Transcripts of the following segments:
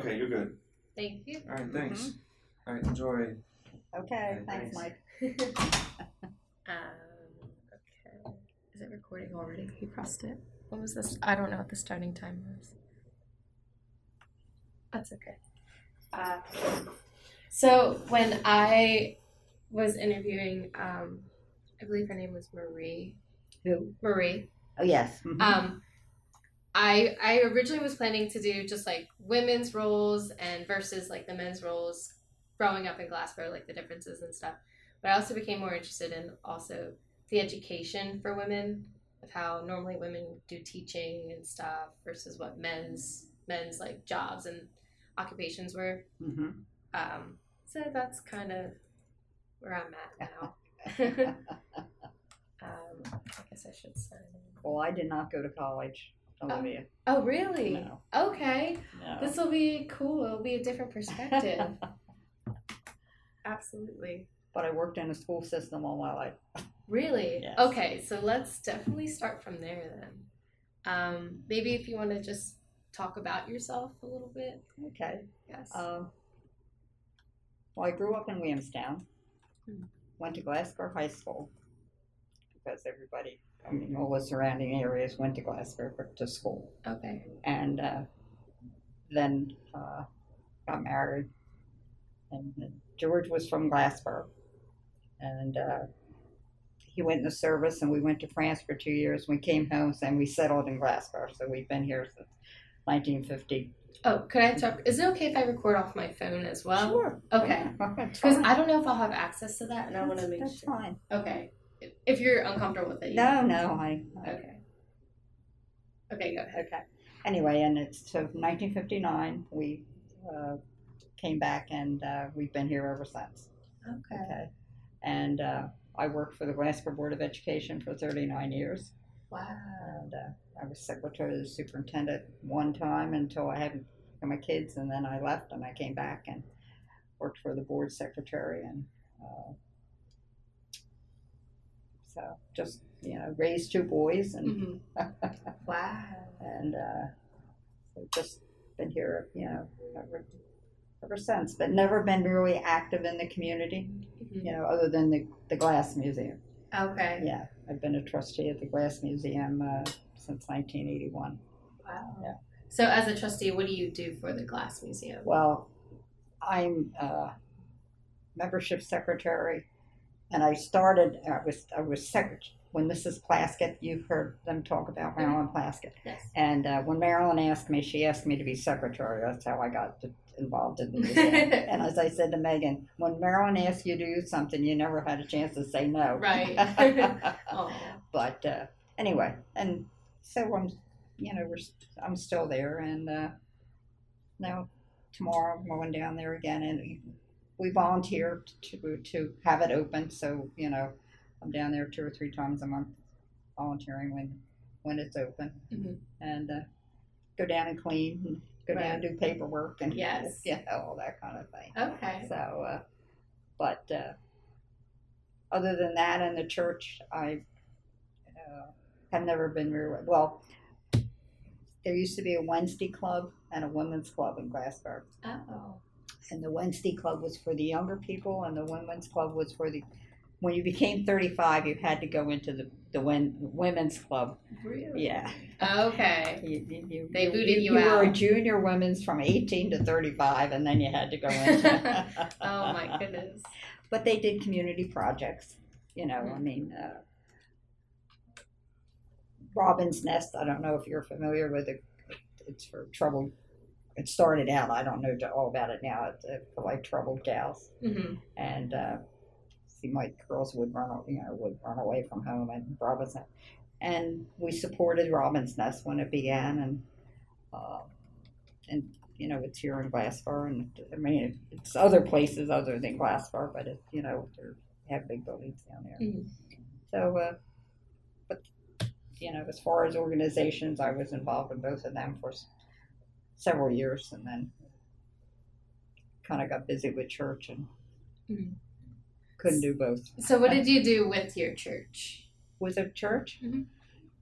Okay, you're good. Thank you. All right, thanks. All right, enjoy. Okay, thanks, Mike. Okay. Is it recording already? You pressed it. What was this? I don't know what the starting time was. That's okay. So when I was interviewing, I believe her name was Marie. Who? Marie. Oh, yes. Mm-hmm. I originally was planning to do just like women's roles and versus like the men's roles growing up in Glassboro, like the differences and stuff. But I also became more interested in also the education for women, of how normally women do teaching and stuff versus what men's like jobs and occupations were. Mm-hmm. So that's kind of where I'm at now. I guess I should sign in. Well, I did not go to college, Olivia. Oh, really? No. Okay. No. This will be cool. It'll be a different perspective. Absolutely. But I worked in a school system all my life. Really? Yes. Okay, so let's definitely start from there then. Maybe if you want to just talk about yourself a little bit. Okay. Yes. Well, I grew up in Williamstown. Went to Glassboro High School because everybody, all the surrounding areas went to Glassboro to school. Okay. And then got married. And George was from Glassboro. And he went in the service, and we went to France for 2 years. We came home, and we settled in Glassboro. So we've been here since 1950. Oh, could I talk? Is it okay if I record off my phone as well? Sure. Okay. Because I don't know if I'll have access to that, and I want to make That's sure. fine. Okay. If you're uncomfortable with it. No, Okay. Okay, go ahead. Okay. Anyway, and it's so 1959. We came back, and we've been here ever since. Okay. And I worked for the Glassboro Board of Education for 39 years. Wow. And I was secretary of the superintendent one time until I had my kids, and then I left, and I came back and worked for the board secretary, and so just raised two boys, and Wow. and so just been here ever since, but never been really active in the community, other than the Glass Museum. Okay. Yeah, I've been a trustee at the Glass Museum since 1981. Wow. Yeah. So as a trustee, what do you do for the Glass Museum? Well, I'm membership secretary, and I started. I was secretary when Mrs. Plaskett. You've heard them talk about Marilyn Plaskett. Yes. And when Marilyn asked me, she asked me to be secretary. That's how I got involved in the museum. And as I said to Megan, when Marilyn asks you to do something, you never had a chance to say no. Right. But anyway, and so I'm still there, and now tomorrow I'm going down there again, and we volunteer to have it open. So I'm down there 2 or 3 times a month volunteering when it's open, and go down and clean, and go down and do paperwork, and yes, all that kind of thing. Okay. So, but other than that, in the church, I have never been really well. There used to be a Wednesday club and a women's club in Glassboro. Oh. And the Wednesday club was for the younger people, and the women's club was for when you became 35, you had to go into the women's club. Really? Yeah. Okay. They booted you out. You out. were a junior women's from 18 to 35, and then you had to go into. Oh my goodness. But they did community projects. Robin's Nest. I don't know if you're familiar with it. It's for troubled. It started out. I don't know all about it now. It's for like troubled gals, and seemed like girls would run away from home, and Robin's Nest. And we supported Robin's Nest when it began, and it's here in Glassboro, and it's other places other than Glassboro, but they have big buildings down there. So, but as far as organizations, I was involved in both of them for several years, and then kind of got busy with church and couldn't do both. So what did you do with your church? With a church?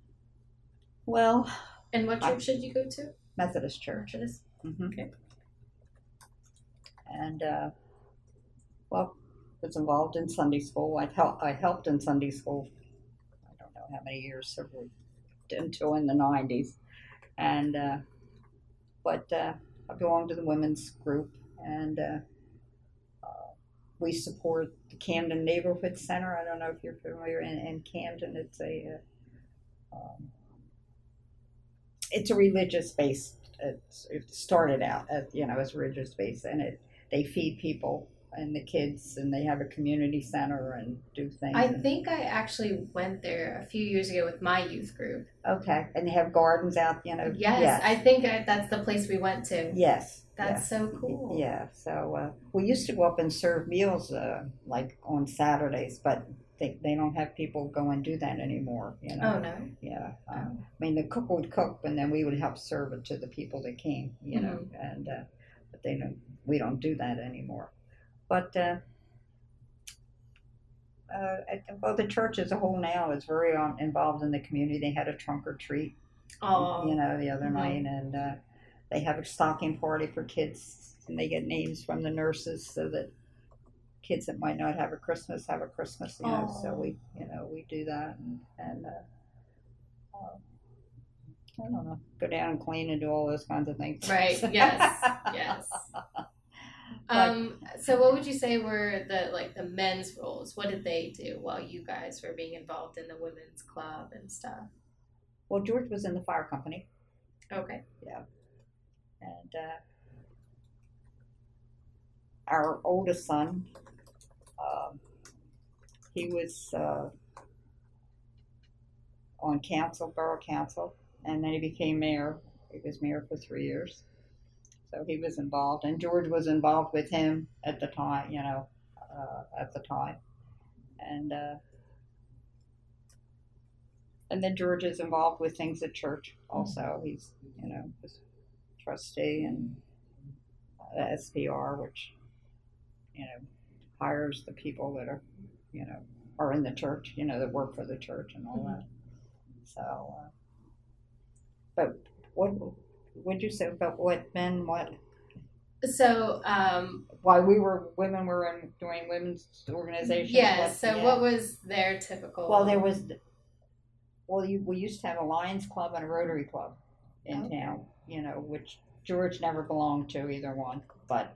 Well. And what church did you go to? Methodist Church. Methodist? Mm-hmm. Okay. and well, was involved in Sunday school. I helped in Sunday school. I don't know how many years, several, until in the 90s, and but I belong to the women's group, and we support the Camden Neighborhood Center. I don't know if you're familiar. In Camden, it's a religious based. It started out as as religious based, and they feed people and the kids, and they have a community center and do things. I think I actually went there a few years ago with my youth group. Okay, and they have gardens out. Yes. I think that's the place we went to. Yes. That's so cool. Yeah, so we used to go up and serve meals like on Saturdays, but they don't have people go and do that anymore. Oh, no? Yeah. I mean, the cook would cook, and then we would help serve it to the people that came, and but we don't do that anymore. But well, the church as a whole now is very involved in the community. They had a trunk or treat, the other night, and they have a stocking party for kids, and they get names from the nurses so that kids that might not have a Christmas have a Christmas. So we do that, and I don't know, go down and clean and do all those kinds of things. Right. Yes. Yes. So what would you say were the men's roles? What did they do while you guys were being involved in the women's club and stuff? Well, George was in the fire company. Okay. Yeah. And our oldest son, he was on council, borough council, and then he became mayor. He was mayor for 3 years. So he was involved, and George was involved with him at the time, and then George is involved with things at church also. He's, was trustee and the SPR, which, hires the people that are, are in the church, that work for the church and all that. So, but what would you say about what? So, while women were doing women's organizations. Yeah. What was their typical? Well, we used to have a Lions Club and a Rotary Club in town, which George never belonged to either one, but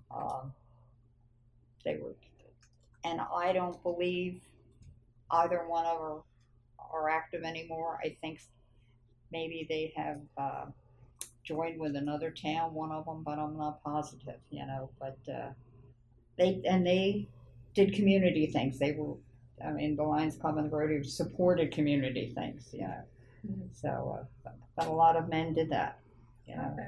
they were, and I don't believe either one of them are active anymore. I think maybe they have joined with another town, one of them, but I'm not positive, but they did community things. They were, the Lions Club and the Rotary supported community things, So, but a lot of men did that, Okay.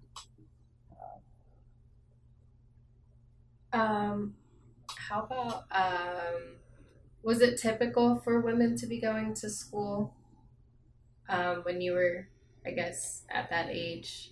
How about, was it typical for women to be going to school when you were, I guess, at that age?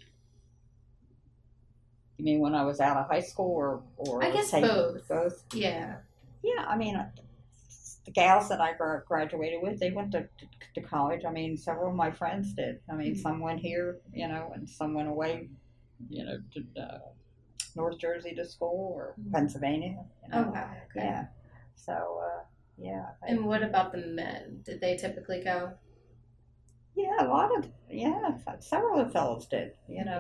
You mean when I was out of high school, or I guess both. Both. Yeah. Yeah. The gals that I graduated with, they went to college. Several of my friends did. Some went here, and some went away, to North Jersey to school or Pennsylvania. Okay. Yeah. So, yeah. And what about the men? Did they typically go? Yeah, several of the fellows did.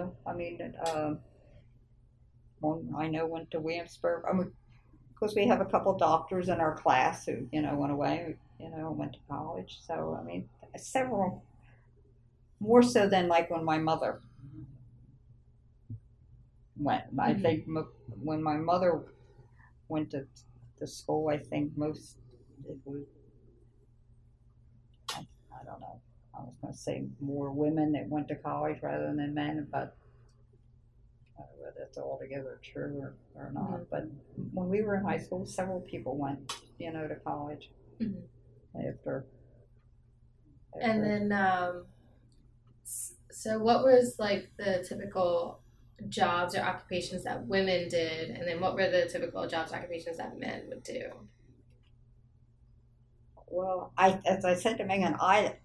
One I know went to Williamsburg. Because we have a couple doctors in our class who, went away, went to college. So, several, more so than like when my mother went. I think when my mother went to school, I think it was, I don't know, I was going to say more women that went to college rather than men, but whether that's altogether true or not. But when we were in high school, several people went, to college after. And then, so what was like the typical jobs or occupations that women did, and then what were the typical jobs or occupations that men would do? Well, as I said to Megan, I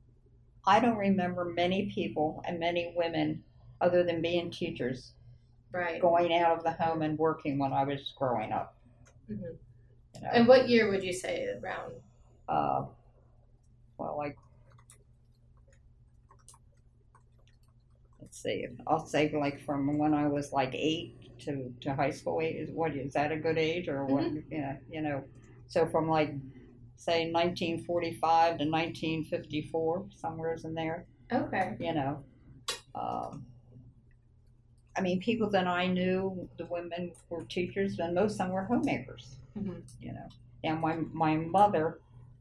don't remember many people and many women other than being teachers Right. going out of the home and working when I was growing up. Mm-hmm. You know? And what year would you say around? Well, like, let's see, I'll say like from when I was like 8 to high school age. What is that a good age or what? Yeah, you know, so from like say 1945 to 1954, somewhere's in there. Okay. You know, I mean, people that I knew, the women were teachers, and most of them were homemakers. Mm-hmm. You know, and my mother,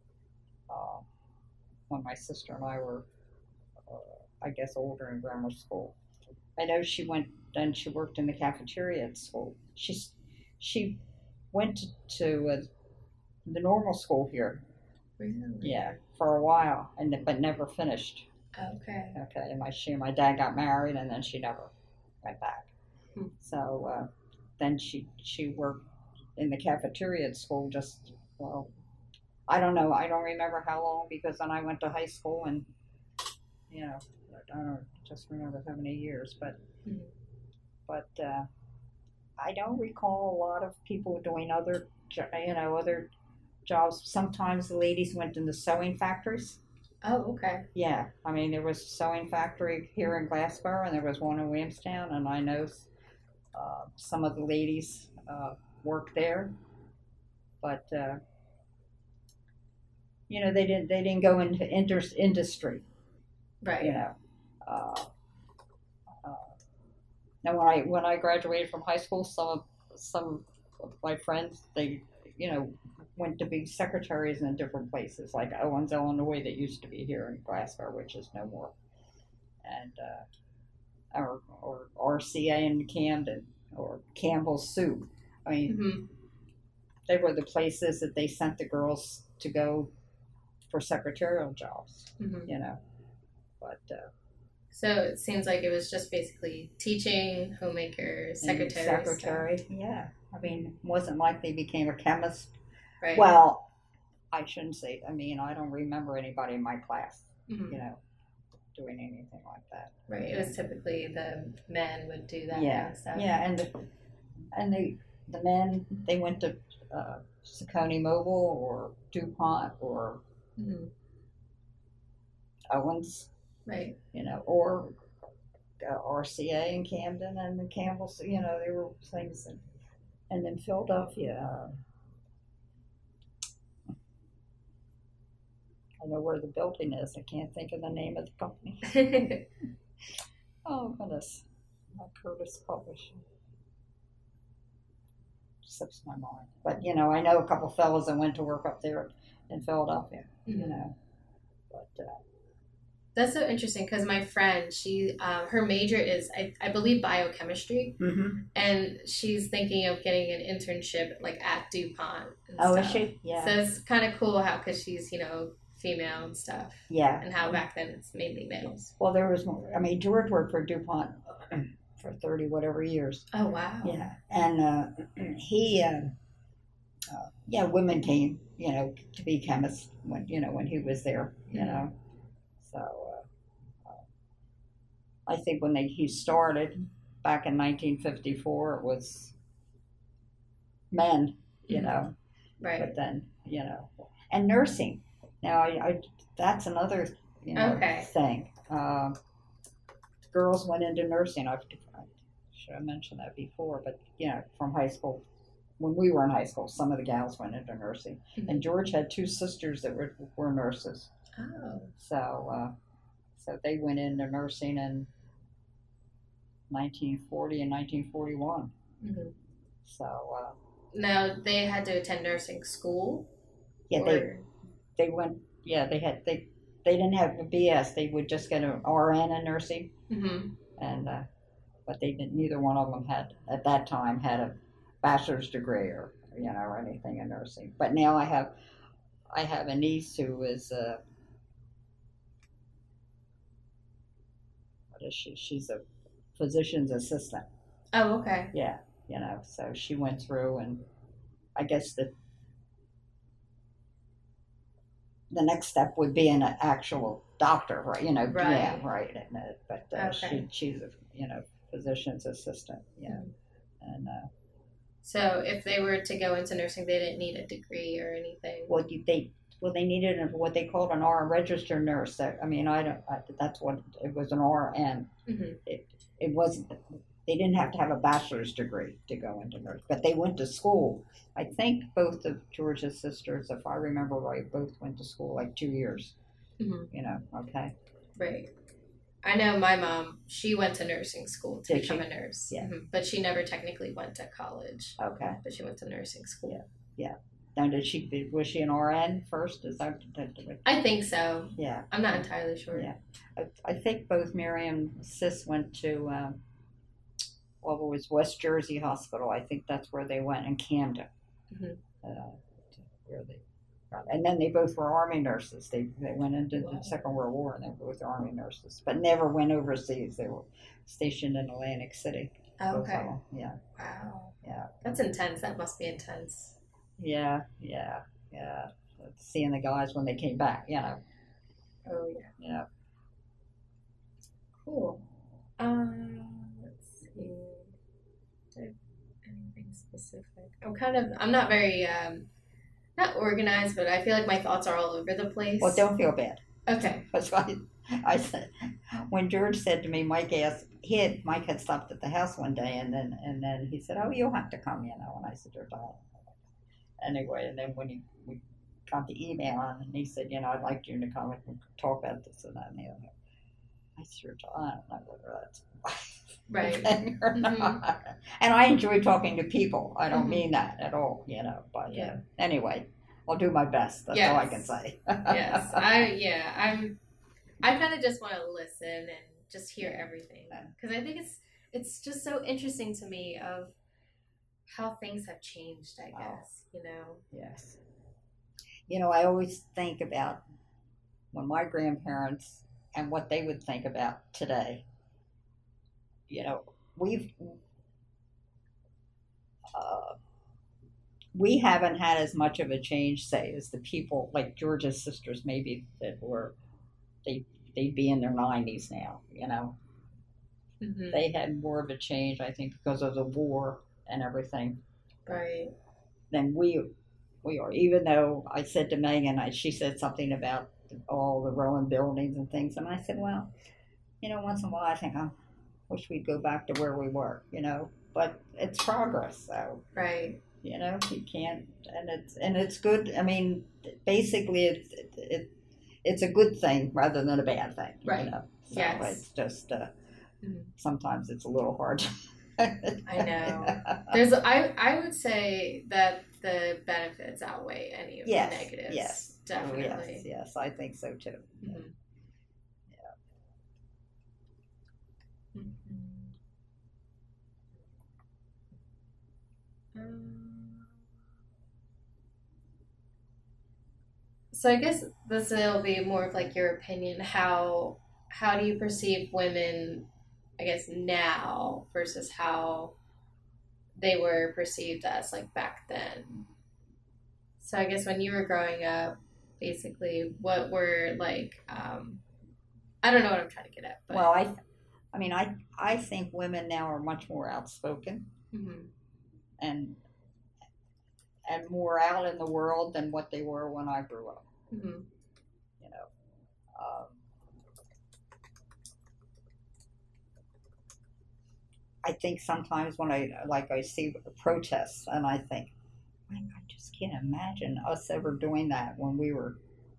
when my sister and I were, I guess, older in grammar school, I know she went. Then she worked in the cafeteria at school. She went to the normal school here. Really? Yeah, for a while, but never finished. Okay. Okay, and my dad got married, and then she never went back. Hmm. So then she worked in the cafeteria at school. Just well, I don't know. I don't remember how long because then I went to high school, and you know, I don't just remember how many years, but. Mm-hmm. But I don't recall a lot of people doing other jobs. Sometimes the ladies went in the sewing factories. Oh, okay. Yeah, I mean there was a sewing factory here in Glassboro, and there was one in Williamstown, and I know some of the ladies worked there. But you know they didn't go into industry. Right. You know. Now, when I graduated from high school, some of my friends they went to be secretaries in different places, like Owens, Illinois, that used to be here in Glassboro, which is no more, and or RCA in Camden or Campbell's Soup. I mean, mm-hmm. They were the places that they sent the girls to go for secretarial jobs. Mm-hmm. You know, but. So it seems like it was just basically teaching, homemaker, secretary. Yeah. I mean, it wasn't like they became a chemist. Right. Well, I shouldn't say. I mean, I don't remember anybody in my class, mm-hmm. Doing anything like that. Right. It was typically the men would do that yeah. kind of stuff. Yeah, and the men, they went to Saucony Mobile or DuPont or mm-hmm. Owens. Right. Or RCA in Camden and the Campbell's, there were things. And then Philadelphia, I know where the building is. I can't think of the name of the company. Oh, goodness. Not Curtis Publishing. Slips my mind. But, I know a couple fellows that went to work up there in Philadelphia, mm-hmm. But... That's so interesting because my friend, she, her major is, I believe, biochemistry, mm-hmm. and she's thinking of getting an internship like at DuPont. And oh, stuff. Is she? Yeah. So it's kind of cool how, because she's, female and stuff. Yeah. And how back then it's mainly males. Well, there was more. I mean, George worked for DuPont for 30 whatever years. Oh, wow. Yeah. And he, women came, to be chemists when he was there, So I think when he started back in 1954, it was men, mm-hmm. Right. But then, and nursing. Now, I that's another, okay. thing. Girls went into nursing. I should have mentioned that before, but, from high school. When we were in high school, some of the gals went into nursing. Mm-hmm. And George had 2 sisters that were nurses. Oh. So they went into nursing in 1940 and 1941. Mm-hmm. So now they had to attend nursing school. Yeah, they went. Yeah, they didn't have a BS. They would just get an RN in nursing, mm-hmm. and but they didn't. Neither one of them had at that time had a bachelor's degree or anything in nursing. But now I have a niece who is. What is she? She's a physician's assistant. Oh, okay. Yeah, so she went through, and I guess the next step would be an actual doctor, right? Right. Yeah, right. But okay. she's a physician's assistant. Yeah, and So if they were to go into nursing, they didn't need a degree or anything. they needed what they called an RN registered nurse. I mean, that's what it was, an RN. Mm-hmm. It wasn't. They didn't have to have a bachelor's degree to go into nurse, but they went to school. I think both of George's sisters, if I remember right, both went to school like 2 years. Mm-hmm. You know, okay. Right. I know my mom, she went to nursing school to Did become she? a nurse. Yeah. Mm-hmm. But she never technically went to college. Okay. But she went to nursing school. Yeah. Now, was she an RN first? Is that I think so. Yeah. I'm not entirely sure. Yeah. I think both Mary and Sis went to, it was West Jersey Hospital. I think that's where they went, in Camden. Mm-hmm. And then they both were Army nurses. They went into the Second World War, and they were both Army nurses, but never went overseas. They were stationed in Atlantic City. Oh, okay. Yeah. Wow. Yeah. That's intense. That must be intense. Yeah. Seeing the guys when they came back, you know. Oh, yeah. Yeah. Cool. Let's see. Anything specific? I'm not very, not organized, but I feel like my thoughts are all over the place. Well, don't feel bad. Okay. That's why I said, when George said to me, Mike had stopped at the house one day, and then he said, "Oh, you'll have to come," you know. And I said, "George, anyway." And then when we got the email, and he said, "You know, I'd like you to come and talk about this and that and the other." I said, "George, I don't know whether that's right or not." Mm-hmm. And I enjoy talking to people. I don't mm-hmm. mean that at all, you know. But yeah. Anyway, I'll do my best. That's all I can say. Yes, I kind of just want to listen and just hear everything, because I think it's just so interesting to me of how things have changed, I guess, you know. Yes. You know, I always think about when my grandparents and what they would think about today. You know, we haven't had as much of a change, say, as the people like George's sisters, maybe, that were they'd be in their 90s now, you know. Mm-hmm. They had more of a change, I think, because of the war and everything. Right. Than we are. Even though I said to Megan, she said something about all the Rowan buildings and things, and I said, well, you know, once in a while I think I wish we'd go back to where we were, you know. But it's progress, so. Right. You know, you can't, and it's good. I mean, basically, it's a good thing rather than a bad thing. Right. You know? So yes. It's just mm-hmm. sometimes it's a little hard. I know. I would say that the benefits outweigh any of the negatives. Yes. Definitely. Oh, yes. I think so too. Mm-hmm. Yeah. Mm-hmm. So I guess this will be more of like your opinion. How do you perceive women, I guess, now versus how they were perceived as like back then? So I guess when you were growing up, basically, what were like, I don't know what I'm trying to get at. But. Well, I think women now are much more outspoken mm-hmm. and more out in the world than what they were when I grew up. Mm-hmm. You know, I think sometimes when I see protests, and I think, I just can't imagine us ever doing that when we were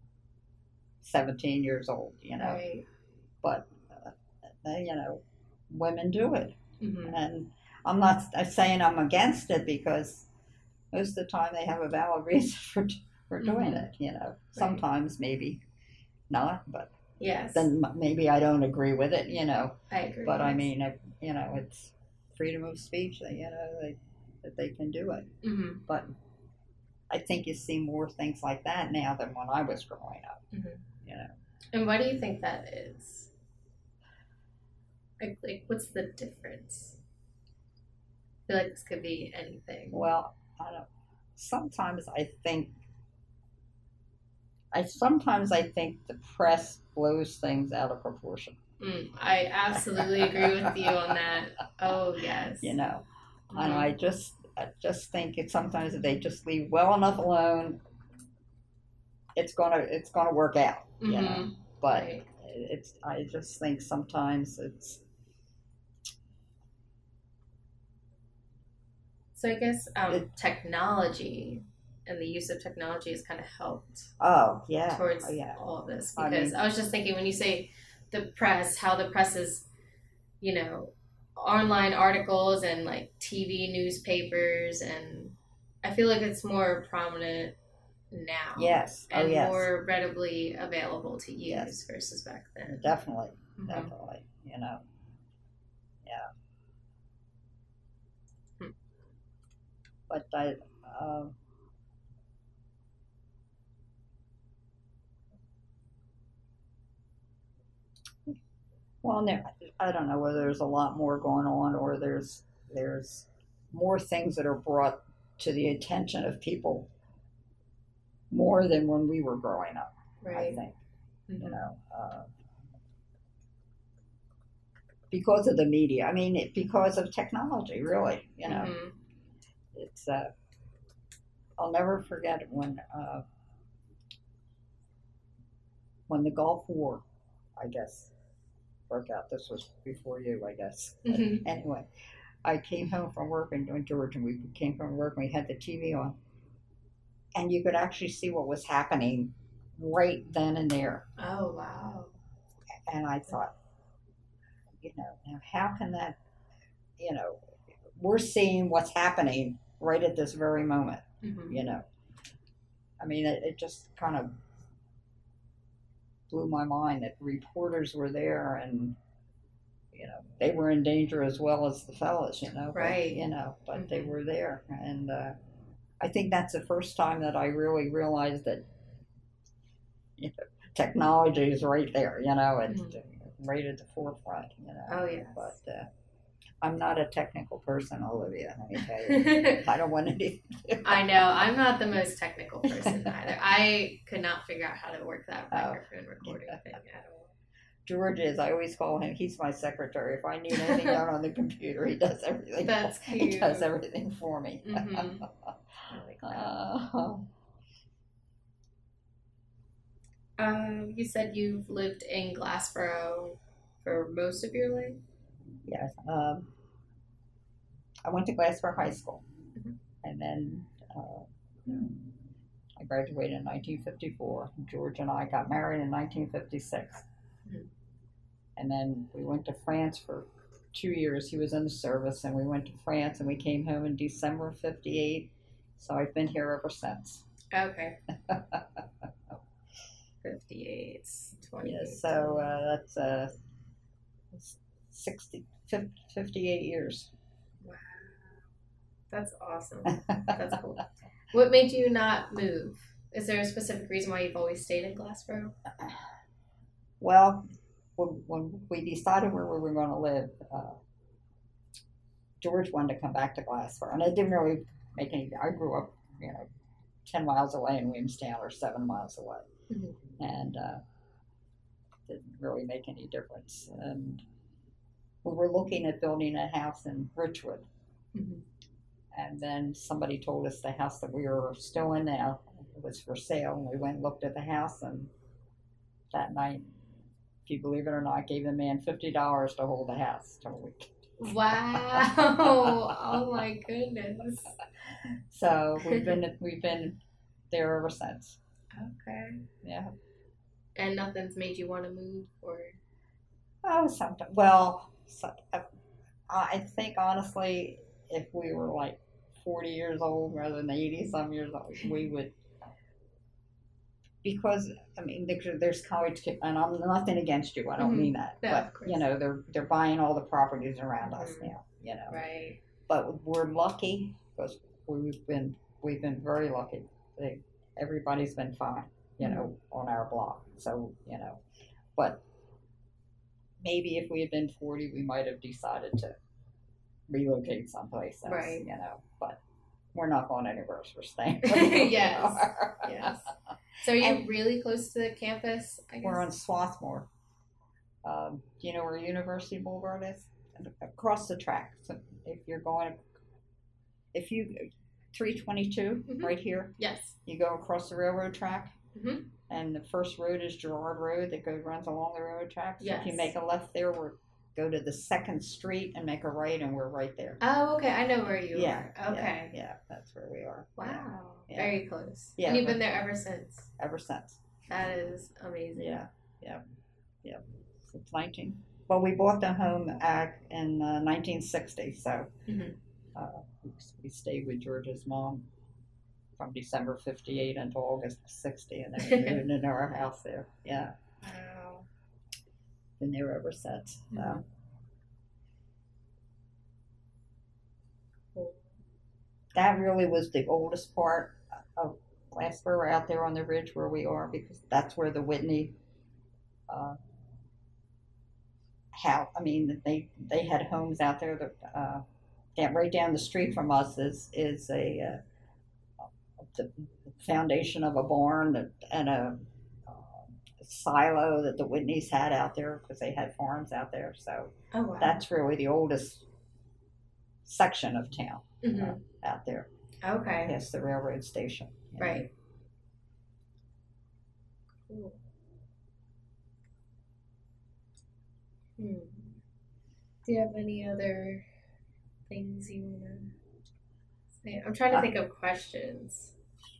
17 years old, you know. Right. But, you know, women do it. Mm-hmm. And I'm not saying I'm against it, because most of the time they have a valid reason for doing mm-hmm. it, you know. Right. Sometimes maybe not, but yes. Then maybe I don't agree with it, you know. I agree. But I mean, you know, it's freedom of speech, you know, that they can do it. Mm-hmm. But I think you see more things like that now than when I was growing up, mm-hmm. you know. And why do you think that is? Like, what's the difference? I feel like this could be anything. Well, I don't. Sometimes I think sometimes I think the press blows things out of proportion. I absolutely agree with you on that. Oh yes. You know, and I just think sometimes if they just leave well enough alone, it's gonna work out. You know, but right. I just think sometimes it's. So I guess technology and the use of technology has kind of helped. Oh yeah. Towards all of this, because I was just thinking when you say the press, how the press is, you know, online articles and like TV newspapers, and I feel like it's more prominent now. Yes. And more readily available to use versus back then. Definitely. Definitely. You know. Yeah. But well, I don't know whether there's a lot more going on or there's more things that are brought to the attention of people more than when we were growing up. Right. I think, you know, because of the media. I mean, because of technology, really. You know, it's. I'll never forget when the Gulf War, I guess, broke out. This was before you, I guess. Anyway, I came home from work in Georgia, and we came from work and we had the TV on. And you could actually see what was happening right then and there. Oh, wow. And I thought, you know, now how can that, you know, we're seeing what's happening right at this very moment, you know. I mean, it just kind of blew my mind that reporters were there and, you know, they were in danger as well as the fellas, you know. Right. But, you know, but they were there. And I think that's the first time that I really realized that, you know, technology is right there, you know, it's right at the forefront, you know. Oh, yeah. But I'm not a technical person, Olivia, let me tell you. I don't want anything. I know. I'm not the most technical person either. I could not figure out how to work that microphone recording thing at all. George is. I always call him. He's my secretary. If I need anything done on the computer, he does everything. That's cute. He does everything for me. I like that. You said you've lived in Glassboro for most of your life? Yes. I went to Glassboro High School, and then I graduated in 1954. George and I got married in 1956. And then we went to France for 2 years. He was in the service, and we went to France, and we came home in December of 58. So I've been here ever since. Okay. 58, 20. Yeah, so that's 58 years. Wow. That's awesome. That's cool. What made you not move? Is there a specific reason why you've always stayed in Glassboro? Well, when we decided where we were going to live, George wanted to come back to Glassboro, and it didn't really make any. I grew up, 10 miles away in Williamstown, or 7 miles away, and didn't really make any difference. And we were looking at building a house in Richwood, and then somebody told us the house that we were still in now was for sale, and we went and looked at the house, and that night, if you believe it or not, gave the man $50 to hold the house till a week. Wow! Oh my goodness! So we've been there ever since. Okay. Yeah. And nothing's made you want to move, or? Oh, sometimes. Well, I think honestly, if we were like 40 years old rather than 80-some years old, we would. Because I mean, there's college kids, and I'm nothing against you. I don't mean that, but they're buying all the properties around us now. Right. But we're lucky because we've been very lucky. Everybody's been fine, on our block. So but maybe if we had been 40, we might have decided to relocate someplace else. Right. But we're not going anywhere. We're staying. Yes. Yes. So are you And really close to the campus, I guess? we're on Swarthmore. Do you know where University Boulevard is? Across the track. So if you're going, if you 322 right here, Yes. you go across the railroad track, Mm-hmm. and the first road is Girard Road that runs along the railroad track. So if you Yes. make a left there, go to the 2nd Street and make a right, and we're right there. Oh, okay. I know where you Yeah. are. Okay. Yeah, that's where we are. Wow. Yeah. Very close. Yeah. And you've been there ever since. Ever since. That is amazing. Yeah. Since 19. Well, we bought the home in 1960, so we stayed with George's mom from December 58 until August 60, and then we moved into our house there. Yeah. Wow. Been there ever since. So. That really was the oldest part of Glassboro out there on the ridge where we are, because that's where the Whitney they had homes out there that right down the street from us is the foundation of a barn and a silo that the Whitneys had out there because they had farms out there. So wow. That's really the oldest section of town out there. Okay. Past the railroad station. Right. Cool. Do you have any other things you want to say? I'm trying to think of questions.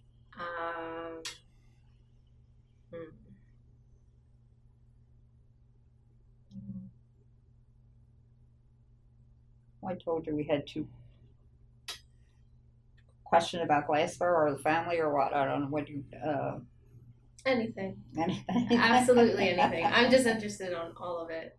I told you we had two question about Glassboro or the family or what. I don't know what you. Anything. Anything. Absolutely anything. I'm just interested on all of it.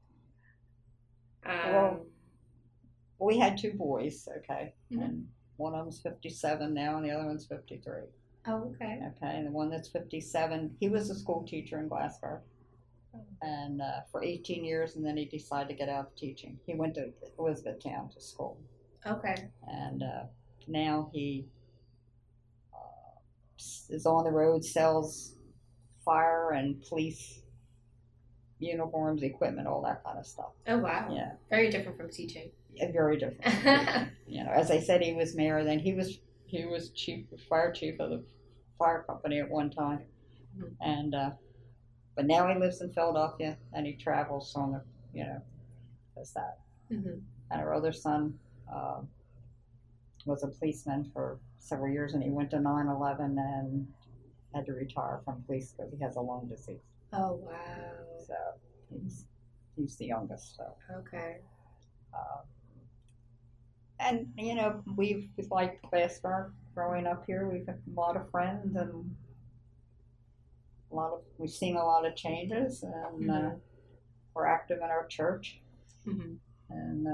Well, we had two boys, okay, and one of them's 57 now, and the other one's 53. Oh, okay. Okay, and the one that's 57, he was a school teacher in Glassboro, and for 18 years, and then he decided to get out of teaching. He went to Elizabethtown to school. Okay. And now he is on the road, sells fire and police uniforms, equipment, all that kind of stuff. Oh, wow. Yeah. Very different from teaching. Yeah, very different. As I said, he was mayor. Then he was fire chief of the fire company at one time, and but now he lives in Philadelphia and he travels on does that. And our other son was a policeman for several years, and he went to 9/11 and had to retire from police because he has a lung disease. Oh, wow. So he's the youngest. So. Okay. And we've liked Glassboro growing up here. We've had a lot of friends and we've seen a lot of changes, and we're active in our church. And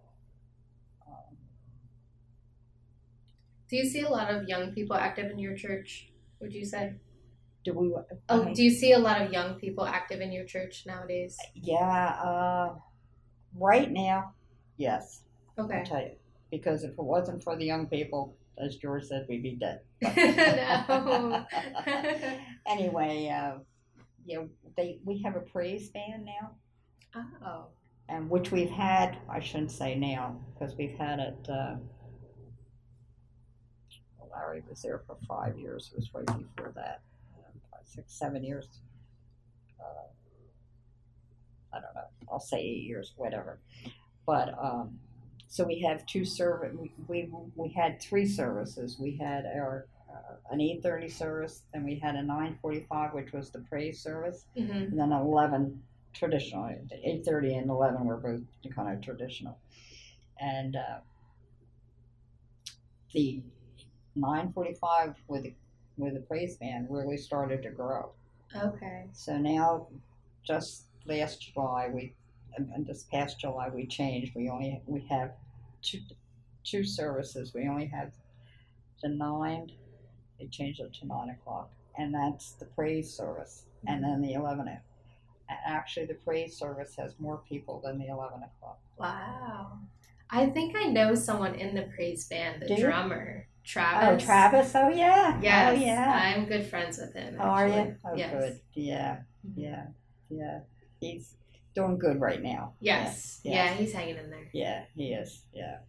do you see a lot of young people active in your church? Would you say? Do you see a lot of young people active in your church nowadays? Yeah. Right now, yes. Okay. I'll tell you. Because if it wasn't for the young people, as George said, we'd be dead. No. Anyway, we have a praise band now. Oh. And which we've had, I shouldn't say now, because we've had it, Larry was there for 5 years. It was right before that. 5, 6, 7 years. I don't know. I'll say 8 years, whatever. But, so we have two we had 3 services. We had an 8:30 service, and we had a 9:45, which was the praise service, and then 11 traditional. 8:30 and 11 were both kind of traditional, and the 9:45 with the praise band really started to grow. Okay. So now, just last July, and this past July we changed. We have two services. We only have the 9. They changed it to 9 o'clock, and that's the praise service, and then the 11. And actually, the praise service has more people than the 11 o'clock. Wow. I think I know someone in the praise band, the drummer, Travis. Oh, Travis. Oh, yeah. Yes. Oh, yeah. I'm good friends with him. Oh, are you? Oh, yes. good. Yeah. He's doing good right now. Yes. Yeah, he's hanging in there. Yeah, he is. Yeah.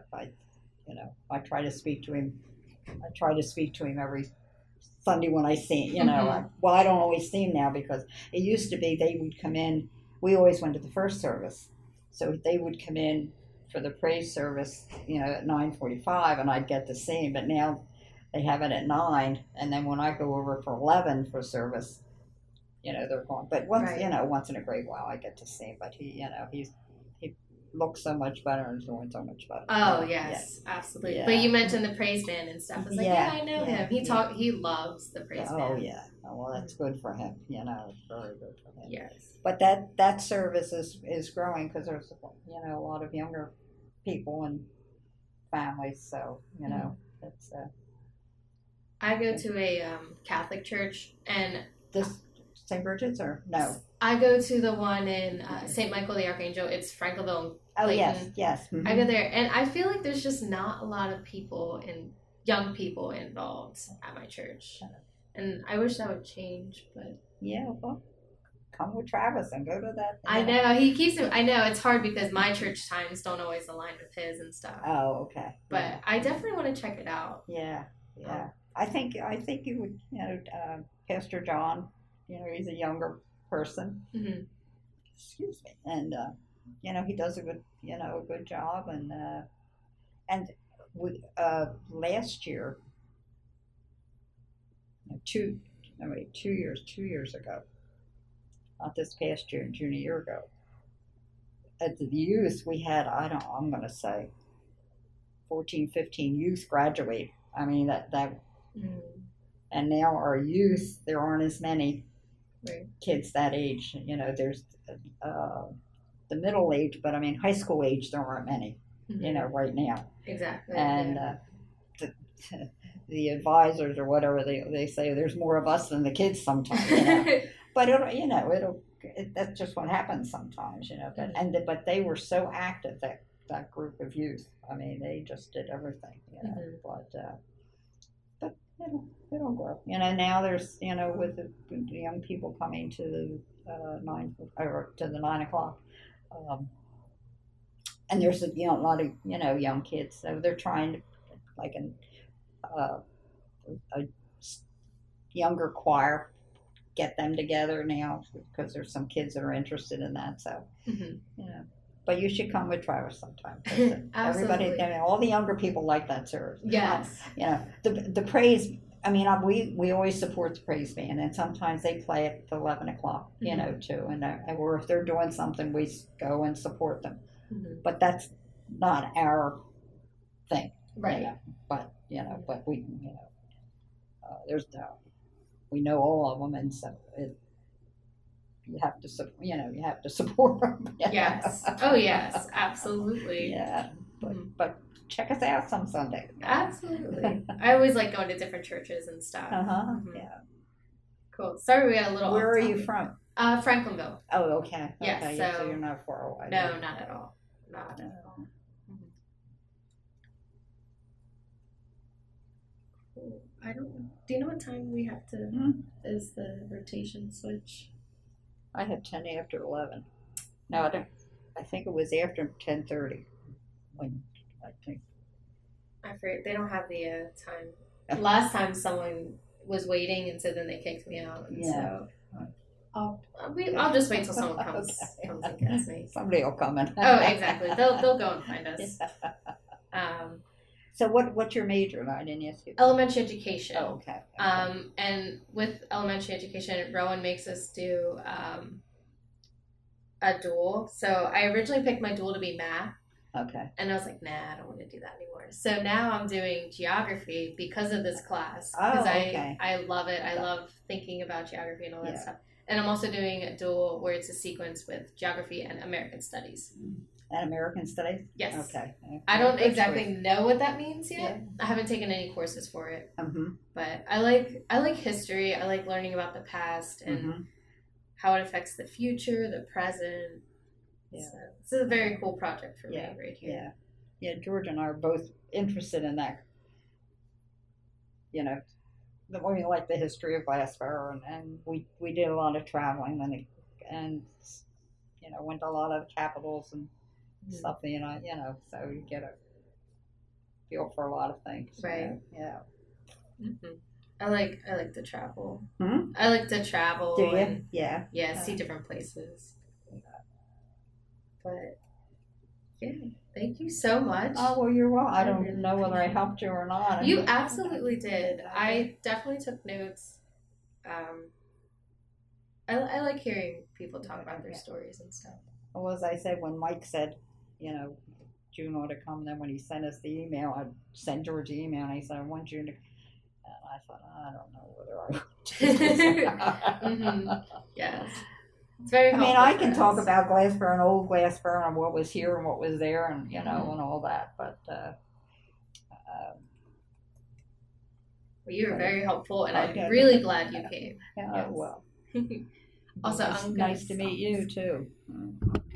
I try to speak to him. I try to speak to him every Sunday when I see him. Well, I don't always see him now because it used to be they would come in. We always went to the first service, so they would come in for the praise service, at 9:45, and I'd get to see him. But now they have it at 9, and then when I go over for 11 for service, they're gone. But once in a great while, I get to see him. But he looks so much better and is doing so much better. Oh yes, absolutely. Yeah. But you mentioned the praise band and stuff. I was like, I know him. He loves the praise band. Oh yeah. Well, that's good for him. It's very good for him. Yes. But that service is growing because there's a lot of younger people and families. So it's. I go to a Catholic church, and this St. Bridget's or no? I go to the one in St. Michael the Archangel. It's Frankleville. Oh, yes. Mm-hmm. I go there, and I feel like there's just not a lot of people and young people involved at my church. And I wish that would change, but... Yeah, well, come with Travis and go to that. I know, he keeps it... I know, it's hard because my church times don't always align with his and stuff. Oh, okay. But I definitely want to check it out. Yeah. I think you would, Pastor John, he's a younger person. Mm-hmm. Excuse me. And... he does a good job, and we last year, 2 years ago, not this past year, June a year ago, at the youth we had I'm going to say 14, 15 youth graduate. I mean that and now our youth, there aren't as many kids that age. There's the middle age, but I mean high school age, there aren't many, right now. Exactly. And the advisors or whatever they say, there's more of us than the kids sometimes. But that's just what happens sometimes, But they were so active, that group of youth. I mean, they just did everything, But it'll grow. Now there's with the young people coming to the 9 o'clock. And there's a lot of young kids, so they're trying to a younger choir, get them together now because there's some kids that are interested in that. So but you should come with Travis sometime. Everybody, all the younger people like that service. Yes. The praise. I mean, we always support the praise band, and sometimes they play at 11 o'clock, too. And or if they're doing something, we go and support them. Mm-hmm. But that's not our thing, right? But we, we know all of them, and so you have to support them. Yes. Oh, yes, absolutely. Yeah, but check us out some Sunday. Absolutely. I always like going to different churches and stuff. Yeah. Cool. Sorry we got a little Where are you from? Franklinville. Oh, okay. Yes, okay. So you're not far away. No, not at all. Not at all. Cool. I don't know. Do you know what time we have to, is the rotation switch? I have 10 after 11. No, I don't. I think it was after 10:30 when I think. I forget. They don't have the time. Last time someone was waiting, and so then they kicked me out. And so I'll just wait till someone comes and gets me. Somebody will come in. Oh, exactly. They'll go and find us. So what's your major? I didn't ask you. Elementary education. Oh, okay. And with elementary education, Rowan makes us do a dual. So I originally picked my dual to be math. Okay. And I was like, nah, I don't want to do that anymore. So now I'm doing geography because of this class. Oh, okay. I love it. I love thinking about geography and all that stuff. And I'm also doing a dual where it's a sequence with geography and American studies. And American studies? Yes. Okay. I don't exactly know what that means yet. Yeah. I haven't taken any courses for it. But I like history. I like learning about the past and how it affects the future, the present. Yeah. So this is a very cool project for me right here. yeah, George and I are both interested in that. You know, we like the history of Glassboro, and we did a lot of traveling and went to a lot of capitals and stuff. So you get a feel for a lot of things. Right. Yeah. Mm-hmm. I like to travel. Hmm? I like to travel. Do you? And, yeah. See different places. But yeah, thank you so much. Oh well, you're welcome. I don't know whether I helped you or not. You absolutely did. I definitely took notes. I like hearing people talk about their stories and stuff. Well, as I said, when Mike said, June ought to come, then when he sent us the email, I sent George the email, and he said, I want June to. And I thought, I don't know whether I. Mm-hmm. Yes. It's very I mean, I can talk about Glassboro and old Glassboro and what was here and what was there and, and all that, but. You were very helpful, and I'm really glad you came. Yeah, yes. well. Also, it's nice to meet you, too.